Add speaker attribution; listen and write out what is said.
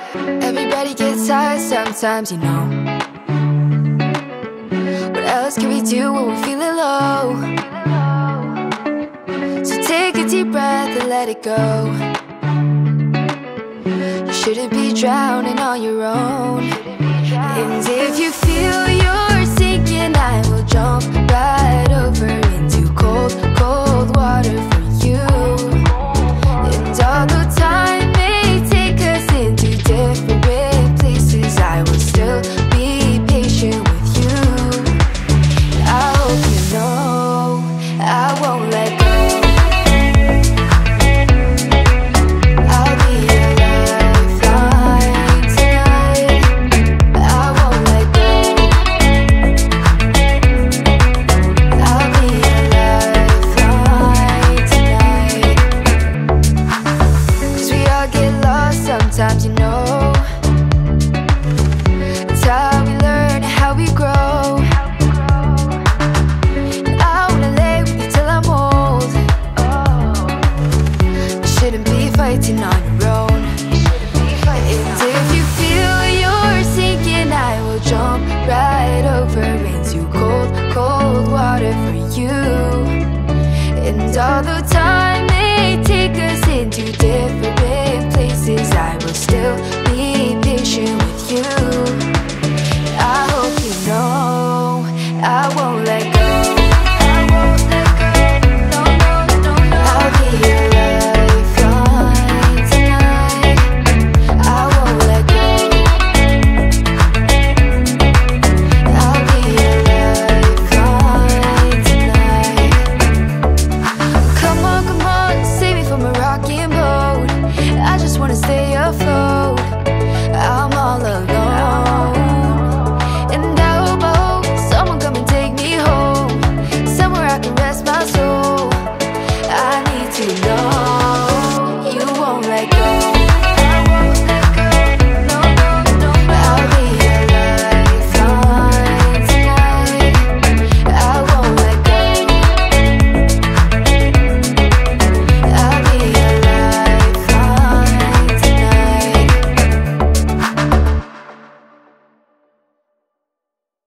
Speaker 1: Everybody gets tired sometimes, you know. What else can we do when we're feeling low? So take a deep breath and let it go. You shouldn't be drowning on your own. And if you feel you're sinking, I will jump right over into cold, cold water for you. And although time may take us into different places, I will still be patient with you. I hope you know I won't let go. I'll be your lifeline tonight. I won't let go. I'll be your lifeline tonight. 'Cause we all get lost sometimes, you know. It's how we learn, how we grow. I wanna lay with you till I'm old. You shouldn't be fighting on your own. And if you feel you're sinking, I will jump right over into cold, cold water for you. And all the